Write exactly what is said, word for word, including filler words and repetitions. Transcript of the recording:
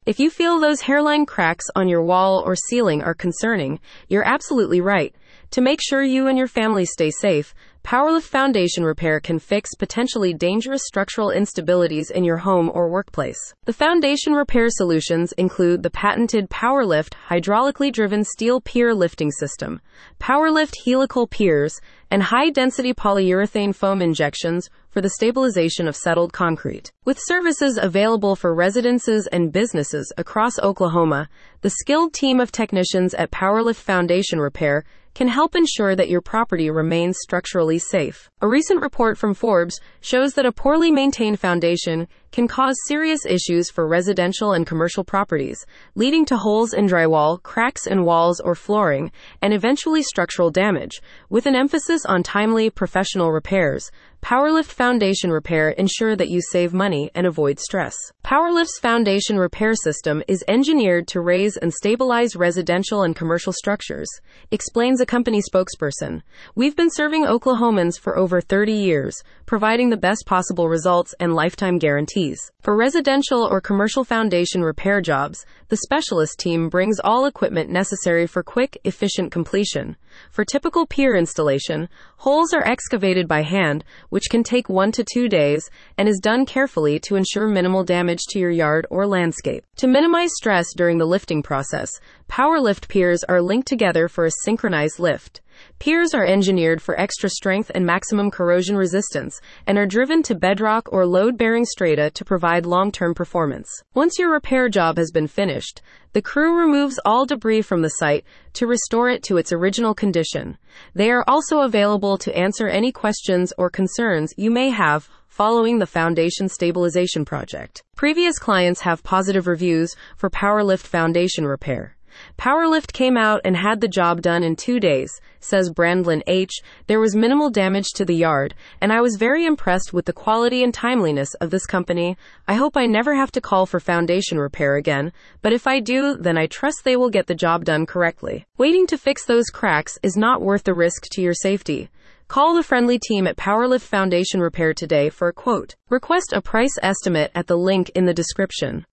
If you feel those hairline cracks on your wall or ceiling are concerning, you're absolutely right. To make sure you and your family stay safe, Powerlift Foundation Repair can fix potentially dangerous structural instabilities in your home or workplace. The foundation repair solutions include the patented Powerlift hydraulically driven steel pier lifting system, Powerlift helical piers, and high-density polyurethane foam injections for the stabilization of settled concrete. With services available for residences and businesses across Oklahoma, the skilled team of technicians at Powerlift Foundation Repair can help ensure that your property remains structurally safe. A recent report from Forbes shows that a poorly maintained foundation can cause serious issues for residential and commercial properties, leading to holes in drywall, cracks in walls or flooring, and eventually structural damage. With an emphasis on timely, professional repairs, Powerlift Foundation Repair ensure that you save money and avoid stress. Powerlift's foundation repair system is engineered to raise and stabilize residential and commercial structures, explains a company spokesperson. We've been serving Oklahomans for over thirty years, providing the best possible results and lifetime guarantees. For residential or commercial foundation repair jobs, the specialist team brings all equipment necessary for quick, efficient completion. For typical pier installation, holes are excavated by hand, which can take one to two days, and is done carefully to ensure minimal damage to your yard or landscape. To minimize stress during the lifting process, Powerlift piers are linked together for a synchronized lift. Piers are engineered for extra strength and maximum corrosion resistance, and are driven to bedrock or load-bearing strata to provide long-term performance. Once your repair job has been finished, the crew removes all debris from the site to restore it to its original condition. They are also available to answer any questions or concerns you may have following the foundation stabilization project. Previous clients have positive reviews for Powerlift Foundation Repair. Powerlift came out and had the job done in two days, says Brandlin H. There was minimal damage to the yard, and I was very impressed with the quality and timeliness of this company. I hope I never have to call for foundation repair again, but if I do, then I trust they will get the job done correctly. Waiting to fix those cracks is not worth the risk to your safety. Call the friendly team at Powerlift Foundation Repair today for a quote. Request a price estimate at the link in the description.